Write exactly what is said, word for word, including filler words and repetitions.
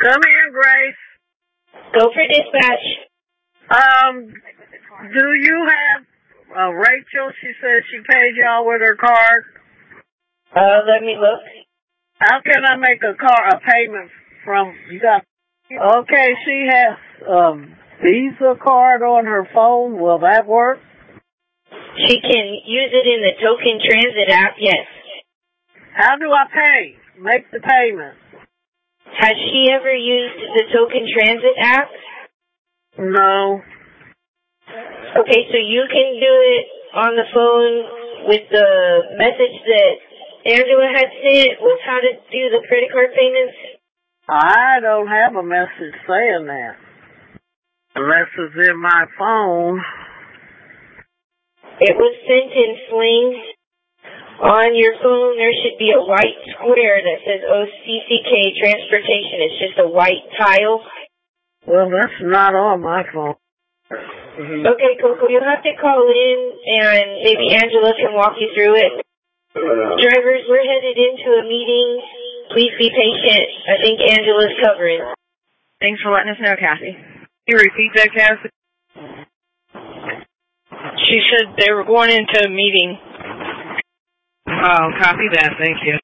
Come in, Grace. Go for dispatch. Um, do you have uh, Rachel? She says she paid y'all with her card. Uh, let me look. How can I make a car a payment from you got? Okay, she has um Visa card on her phone. Will that work? She can use it in the Token Transit app, yes. How do I pay? Make the payment. Has she ever used the Token Transit app? No. Okay, so you can do it on the phone with the message that Angela had sent with how to do the credit card payments? I don't have a message saying that. Unless it's in my phone. It was sent in flings. On your phone, there should be a white square that says O C C K Transportation. It's just a white tile. Well, that's not on my phone. Mm-hmm. Okay, Coco, you'll have to call in, and maybe Angela can walk you through it. Drivers, we're headed into a meeting. Please be patient. I think Angela's covering. Thanks for letting us know, Kathy. You repeat that, Kathy? She said they were going into a meeting. Oh, copy that. Thank you.